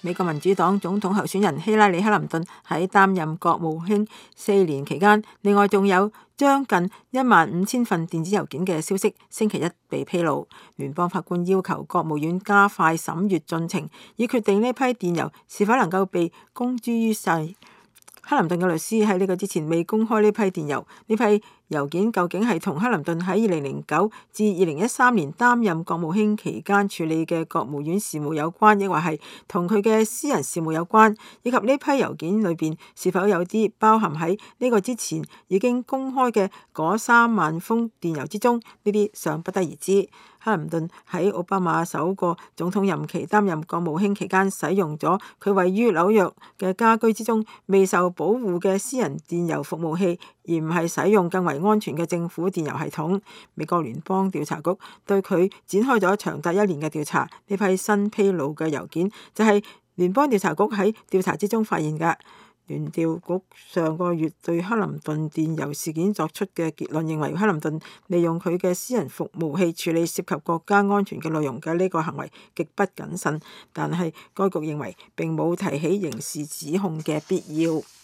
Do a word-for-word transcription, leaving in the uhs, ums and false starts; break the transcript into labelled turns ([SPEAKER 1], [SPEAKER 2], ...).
[SPEAKER 1] 美國民主黨總統候選人希拉里·克林頓喺擔任國務卿四年期間，另外仲有將近一萬五千份電子郵件嘅消息，星期一被披露。聯邦法官要求國務院加快審閱進程，以決定呢批電郵是否能夠被公諸於世。克林頓嘅律師喺呢個之前未公開呢批電郵，呢批郵件究竟係同克林頓喺二零零九至二零一三年擔任國務卿期間處理嘅國務院事務有關，抑或係同佢嘅私人事務有關，以及呢批郵件裏邊是否有啲包含喺呢個之前已經公開嘅嗰三萬封電郵之中，呢啲尚不得而知。克林頓喺奧巴馬首個總統任期擔任國務卿期間，使用咗佢位於紐約嘅家居之中未受保護嘅私人電郵服務器，而唔係使用更為安全嘅政府電郵系統。美國聯邦調查局對佢展開咗長達一年嘅調查。呢批新披露嘅郵件就係聯邦調查局喺調查之中發現㗎。聯調局上個月對克林頓電郵事件作出嘅結論認為，克林頓利用佢嘅私人服務器處理涉及國家安全嘅內容嘅呢個行為極不謹慎，但係該局認為並冇提起刑事指控嘅必要。